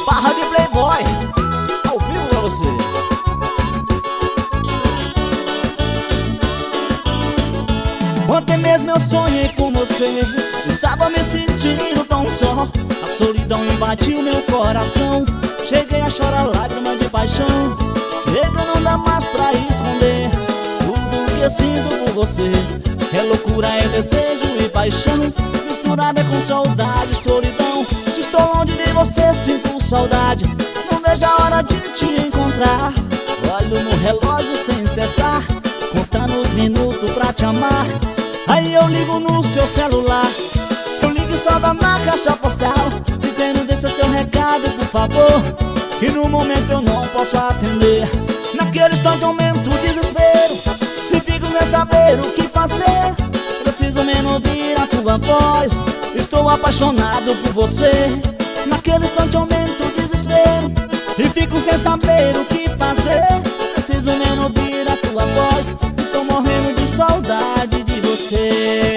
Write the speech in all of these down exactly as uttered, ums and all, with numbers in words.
Barra de Playboy, ao vivo pra você. Ontem mesmo eu sonhei com você, estava me sentindo tão só. A solidão invadiu meu coração, cheguei a chorar lágrimas de paixão. Chega, não dá mais pra esconder tudo que eu sinto por você. É loucura, é desejo e paixão, misturada com saudade e solidão. Se estou longe de você, sinto saudade, não vejo a hora de te encontrar. Olho no relógio sem cessar, contando os minutos pra te amar. Aí eu ligo no seu celular, eu ligo só da na caixa postal, dizendo deixa seu recado por favor, que no momento eu não posso atender. Naquele instante aumento o desespero e fico sem saber o que fazer. Preciso menos ouvir a tua voz, estou apaixonado por você. Naquele instante aumento o desespero e fico sem saber o que fazer. Preciso menos ouvir a tua voz, estou morrendo de saudade de você.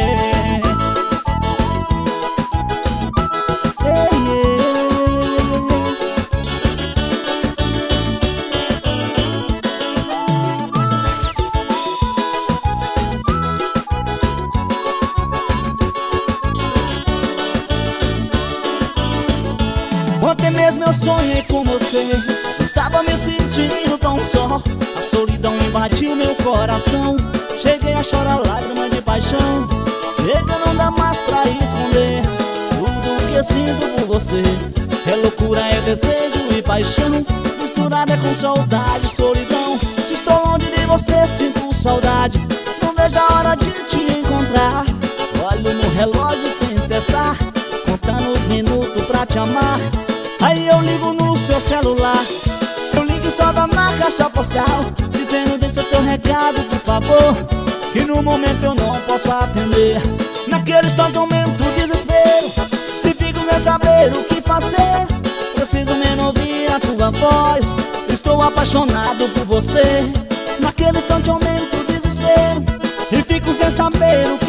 Ontem mesmo eu sonhei com você, estava me sentindo tão só. A solidão invadiu meu coração, cheguei a chorar lágrimas de paixão. Chega, não dá mais pra esconder tudo que eu sinto por você. É loucura, é desejo e paixão, misturada com saudade e solidão. Se estou longe de você, sinto saudade, não vejo a hora de te encontrar. Olho no relógio sem cessar, contando os minutos pra te amar. Aí eu ligo no seu celular, eu ligo só da na caixa postal, dizendo deixa seu recado por favor, que no momento eu não posso atender. Naquele instante aumento o desespero e fico sem saber o que fazer. Preciso menos ouvir a tua voz, estou apaixonado por você. Naquele instante aumento o desespero e fico sem saber o